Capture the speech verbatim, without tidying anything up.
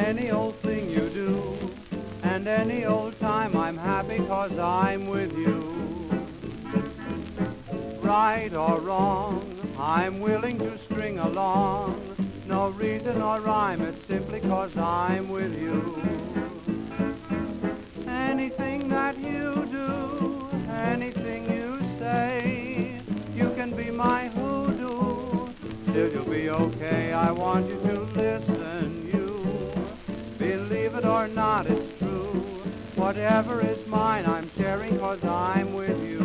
any old thing you do, and any old time I'm happy 'cause I'm with you. Right or wrong, I'm willing to string along. No reason or rhyme, it's simply 'cause I'm with you. Anything that you do, anything you say, you can be my hoodoo, still you'll be okay. I want you to listen, you. Believe it or not, it's true. Whatever is mine, I'm sharing 'cause I'm with you.